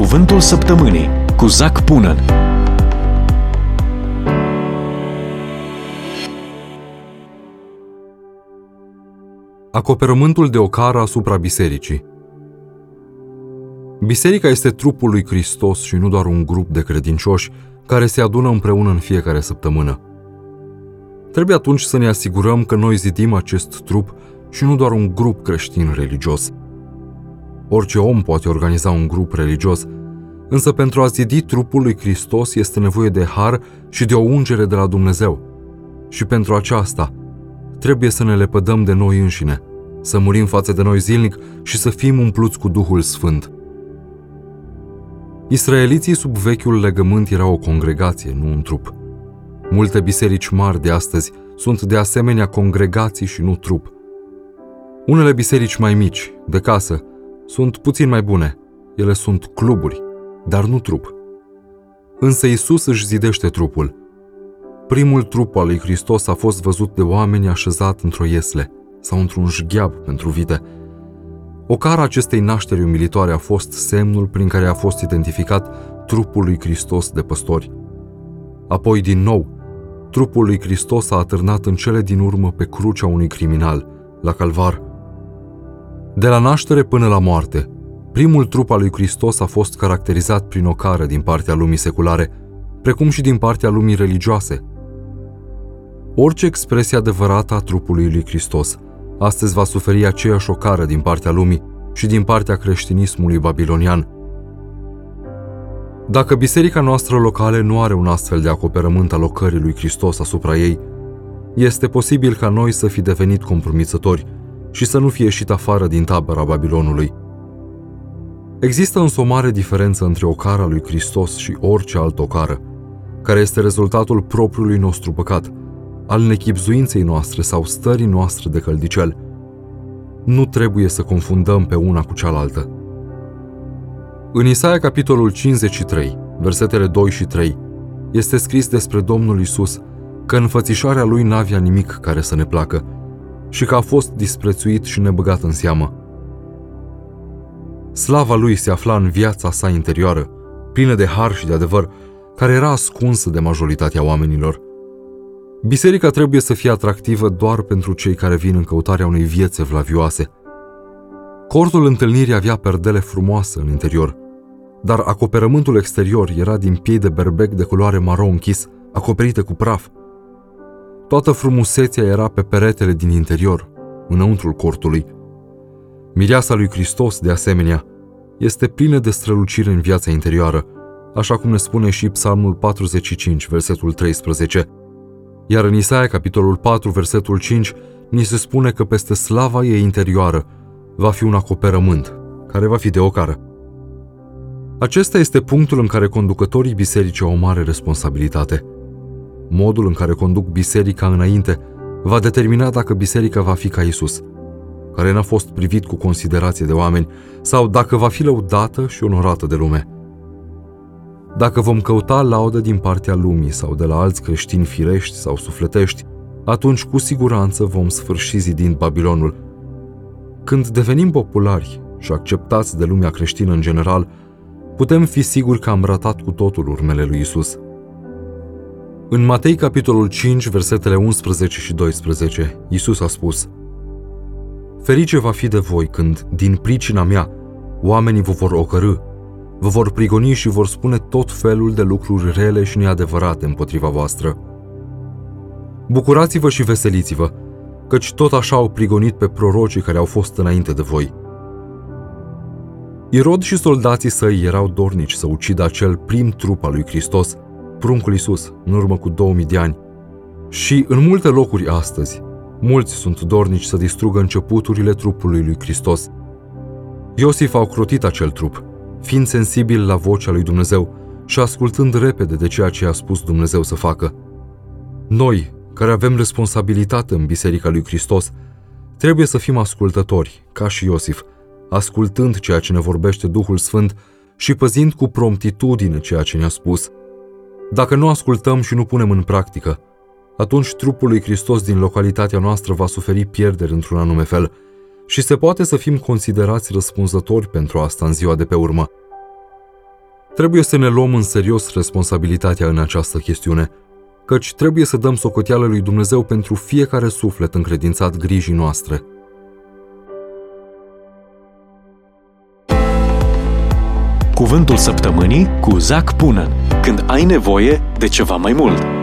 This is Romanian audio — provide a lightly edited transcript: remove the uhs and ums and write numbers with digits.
Cuvântul săptămânii cu Zac Punan. Acoperământul de ocară asupra bisericii. Biserica este trupul lui Hristos și nu doar un grup de credincioși care se adună împreună în fiecare săptămână. Trebuie atunci să ne asigurăm că noi zidim acest trup și nu doar un grup creștin religios. Orice om poate organiza un grup religios, însă pentru a zidi trupul lui Hristos este nevoie de har și de o ungere de la Dumnezeu. Și pentru aceasta trebuie să ne lepădăm de noi înșine, să murim față de noi zilnic și să fim umpluți cu Duhul Sfânt. Israeliții sub vechiul legământ erau o congregație, nu un trup. Multe biserici mari de astăzi sunt de asemenea congregații și nu trup. Unele biserici mai mici, de casă, sunt puțin mai bune. Ele sunt cluburi, dar nu trup. Însă Iisus își zidește trupul. Primul trup al lui Hristos a fost văzut de oameni așezat într-o iesle sau într-un jgheab pentru vite. Ocara acestei nașteri umilitoare a fost semnul prin care a fost identificat trupul lui Hristos de păstori. Apoi, din nou, trupul lui Hristos a atârnat în cele din urmă pe crucea unui criminal, la Calvar. De la naștere până la moarte, primul trup al lui Hristos a fost caracterizat prin ocară din partea lumii seculare, precum și din partea lumii religioase. Orice expresie adevărată a trupului lui Hristos astăzi va suferi aceeași ocară din partea lumii și din partea creștinismului babilonian. Dacă biserica noastră locală nu are un astfel de acoperământ al ocării lui Hristos asupra ei, este posibil ca noi să fi devenit compromițători și să nu fie ieșit afară din tabăra Babilonului. Există însă o mare diferență între ocara lui Hristos și orice altă ocară, care este rezultatul propriului nostru păcat, al nechibzuinței noastre sau stării noastre de căldicel. Nu trebuie să confundăm pe una cu cealaltă. În Isaia capitolul 53, versetele 2 și 3, este scris despre Domnul Iisus că înfățișarea lui n-avea nimic care să ne placă și că a fost disprețuit și nebăgat în seamă. Slava lui se afla în viața sa interioară, plină de har și de adevăr, care era ascunsă de majoritatea oamenilor. Biserica trebuie să fie atractivă doar pentru cei care vin în căutarea unei vieți evlavioase. Cortul întâlnirii avea perdele frumoase în interior, dar acoperământul exterior era din piei de berbec de culoare maro închis, acoperite cu praf. Toată frumusețea era pe peretele din interior, înăuntrul cortului. Mireasa lui Hristos, de asemenea, este plină de strălucire în viața interioară, așa cum ne spune și Psalmul 45, versetul 13. Iar în Isaia, capitolul 4, versetul 5, ni se spune că peste slava ei interioară va fi un acoperământ, care va fi de ocară. Acesta este punctul în care conducătorii bisericii au o mare responsabilitate. Modul în care conduc biserica înainte va determina dacă biserica va fi ca Iisus, care n-a fost privit cu considerație de oameni, sau dacă va fi lăudată și onorată de lume. Dacă vom căuta laudă din partea lumii sau de la alți creștini firești sau sufletești, atunci cu siguranță vom sfârși zidind Babilonul. Când devenim populari și acceptați de lumea creștină în general, putem fi siguri că am ratat cu totul urmele lui Iisus. În Matei, capitolul 5, versetele 11 și 12, Iisus a spus: Ferice va fi de voi când, din pricina mea, oamenii vă vor ocărî, vă vor prigoni și vor spune tot felul de lucruri rele și neadevărate împotriva voastră. Bucurați-vă și veseliți-vă, căci tot așa au prigonit pe prorocii care au fost înainte de voi. Irod și soldații săi erau dornici să ucidă acel prim trup al lui Hristos, pruncul Iisus, în urmă cu 2000 de ani. Și în multe locuri astăzi, mulți sunt dornici să distrugă începuturile trupului lui Hristos. Iosif a ocrotit acel trup, fiind sensibil la vocea lui Dumnezeu și ascultând repede de ceea ce a spus Dumnezeu să facă. Noi, care avem responsabilitate în Biserica lui Hristos, trebuie să fim ascultători, ca și Iosif, ascultând ceea ce ne vorbește Duhul Sfânt și păzind cu promptitudine ceea ce ne-a spus. Dacă nu ascultăm și nu punem în practică, atunci trupul lui Hristos din localitatea noastră va suferi pierderi într-un anume fel și se poate să fim considerați răspunzători pentru asta în ziua de pe urmă. Trebuie să ne luăm în serios responsabilitatea în această chestiune, căci trebuie să dăm socoteală lui Dumnezeu pentru fiecare suflet încredințat grijii noastre. Cuvântul săptămânii cu Zac Punan. Când ai nevoie de ceva mai mult.